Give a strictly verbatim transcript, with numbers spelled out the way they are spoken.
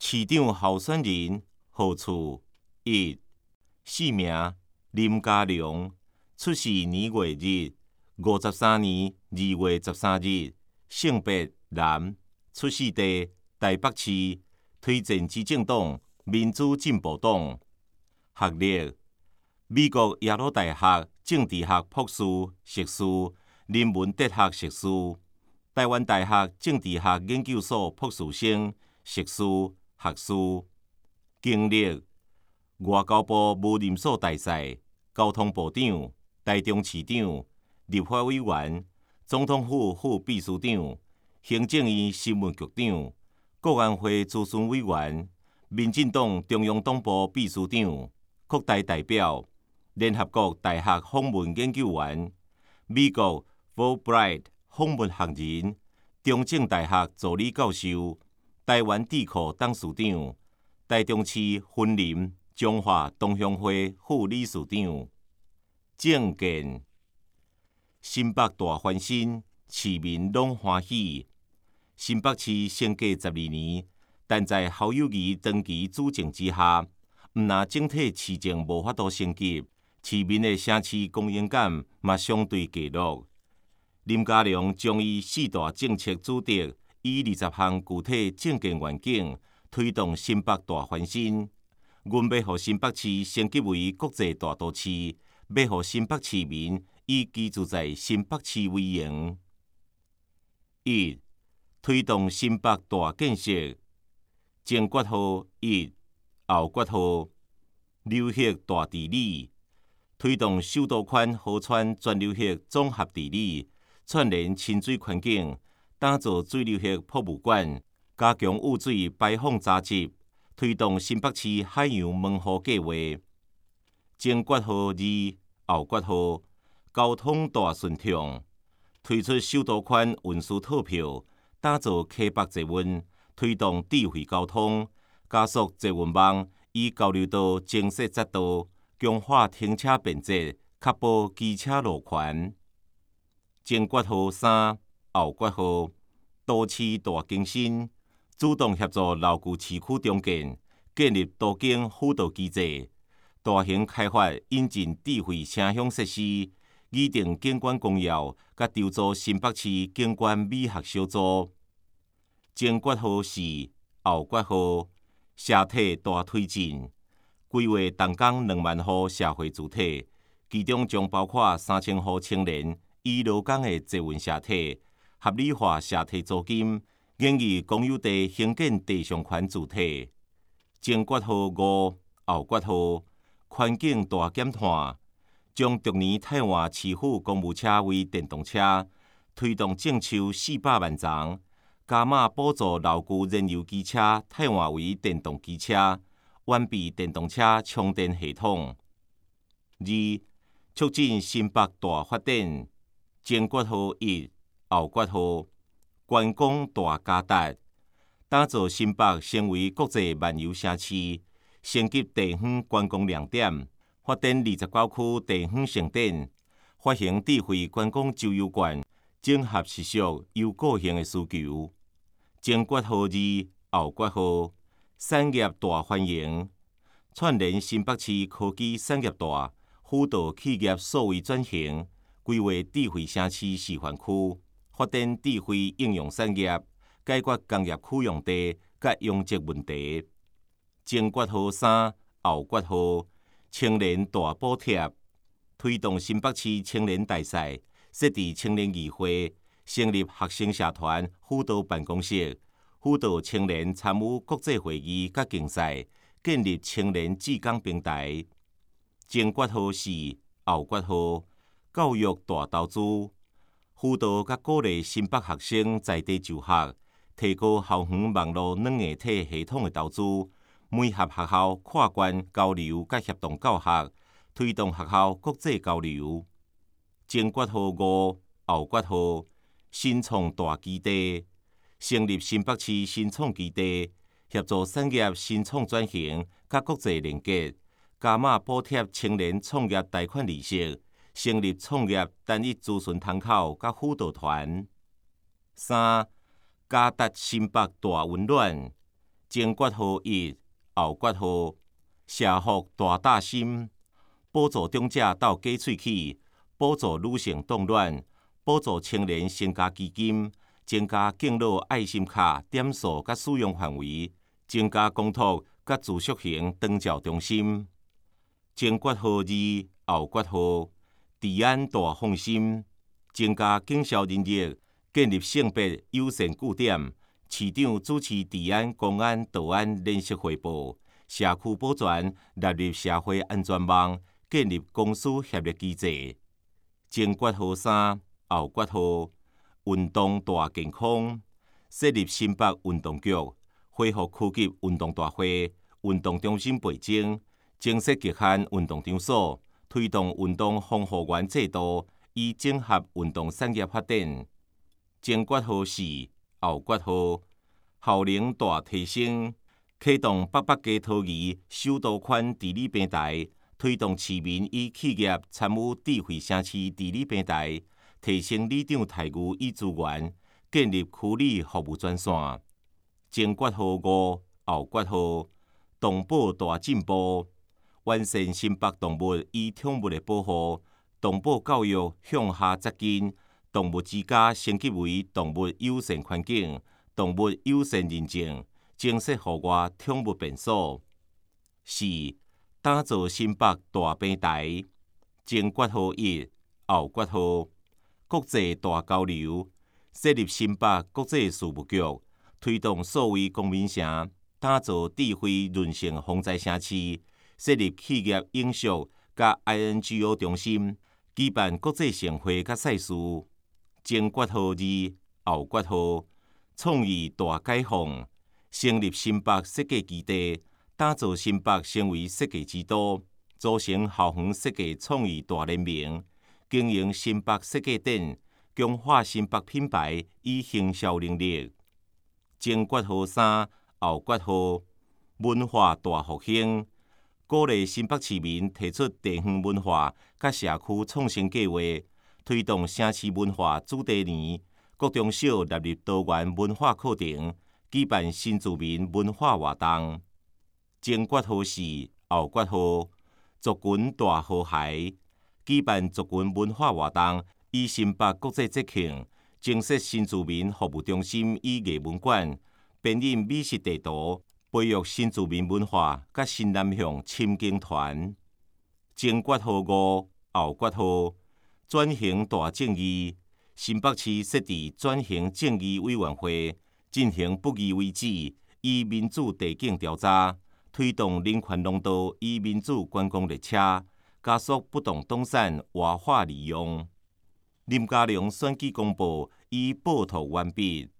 市长候选人号次一，姓名林佳龙，出世年月日五十三年二月十三日，性别男，出世地台北市，推荐之政党民主进步党，学历美国耶鲁大学政治学博士、硕士，人文哲学硕士，台湾大学政治学研究所博士生、硕士、学士。经历外交部无任所大使、交通部长、台中市长、立法委员、总统府副秘书长、行政院新闻局长、国安会咨询委员、民进党中央党部秘书长、国台代表、联合国大学访问研究员、美国 Fulbright 访问学人、中正大学助理教授、台湾智库董事长、台中市婚林中华同乡会副理事长。政见：新北大翻新，市民拢欢喜。新北市升格十二年，但在侯友宜长期主政之下，毋但整体市政无法度升级，市民的城市公营感嘛相对低落。林佳龙将伊四大政策主题，以二十项具体政见愿景，推动新北大翻新。阮要互新北市升级为国际大都市，要互新北市民以居住在新北市为荣。一、推动新北大建设，前决号一，后决号流域大治理，推动首都圈河川全流域综合治理，串联清水环境，打造水流域博物馆，加强污水排放闸集，推动新北市海洋门户计划。前决号二，后决号交通大顺畅，推出首都圈运输套票，打造溪北捷运，推动智慧交通，加速捷运网以交流道增设匝道，强化停车便捷，确保机车路权。前决号三，后决号都市大更新，主动协助老旧市区重建，建立都更辅导机制，大型开发引进智慧城乡设施，拟定景观公约，甲筹组新北市景观美学小组。前决号四，后决号社体大推进，规划动工两万户社会主体，其中将包括三千户青年以劳工的捷运社体，合理化社体租金，建议公有地兴建地上权主体。前决号五，后决号环境大减碳，将逐年汰换市府公务车为电动车，推动种树四百万丛，加码补助老旧燃油机车汰换为电动机车，完备电动车充电系统。二、促进新北大发展，前决号一，后决号观光大加达，打造新北成为国际漫游城市，升级地方观光亮点，发展二十九区地方盛典，发行智慧观光周游券，整合实属有个性的需求。前决号二，后决号产业大欢迎，串联新北市科技产业大，辅导企业数位转型，规划智慧城市示范区，发展智慧应用产业，解决工业区用地甲拥挤问题。前决号三，后决号青年大补贴，推动新北市青年大赛，设置青年议会，成立学生社团辅导办公室，辅导青年参与国际会议甲竞赛，建立青年志工平台。前决号四，后决号教育大投资，辅导甲鼓励新北学生在地就学，提高校园网络软硬体系统的投资，媒合学校跨关交流甲协同教学，推动学校国际交流。前决号五，后决号新创大基地，成立新北市新创基地，协助产业新创转型甲国际连结，加码补贴青年创业贷款利息，成立创业单一咨询窗口甲辅导团。三、加达新北大温暖， 前括號一，後括號社福大大心，補助長者鬥假喙齒，補助女性凍卵，補助青年成家基金，增加敬老愛心卡點數甲使用範圍，增加公托甲自屬型長照中心。前括號二，後括號治安大放心，增加警消人力，建立性別優先據點。市長主持治安、公安、道安聯席彙報，社區保全納入社會安全網，建立公私協力機制。前括號三，後括號運動大健康，設立新北運動局，恢復區級運動大會、運動中心培正，增設極限運動場所，推動運動防護員制度，以整合運動產業發展。前括號四，後括號效能大提升，啟動北北基桃園首都圈治理平台，推動市民與企業參與智慧城市治理平台，提升里長待遇與資源，建立區里服務專線。前括號五，後括號動保大進步，完善新北動物與寵物的保護，動保教育向下扎根，動物之家升級為動物友善環境、動物友善認證，正式戶外寵物便所。四、打造新北大平台。前括號一，後括號國際大交流，設立新北國際事務局，推動數位公民城，打造智慧韌性防災城市，設立企業影續甲 I N G O 中心，舉辦國際盛會甲賽事。前括號二，後括號創意大解放，成立新北設計基地，打造新北成為設計之都，組成校園設計創意大聯盟，經營新北設計展，強化新北品牌與行銷能力。前括號三，後括號文化大復興，鼓勵新北市民提出地方文化甲社區創新計劃，推動城市文化主題年，各中小納入多元文化課程，舉辦新住民文化活動。前括號四，後括號族群大和諧，舉辦族群文化活動，以新北國際節慶，增設新住民服務中心與藝文館，編印美食地圖，培育新住民文化甲新南向親近團。前括號五，後括號轉型大正義，新北市設置轉型正義委員會，進行不義為止，以民主地景調查，推動人權農道與民主觀光列車，加速不動動產活化利用。林佳龍選舉公報已報道完畢。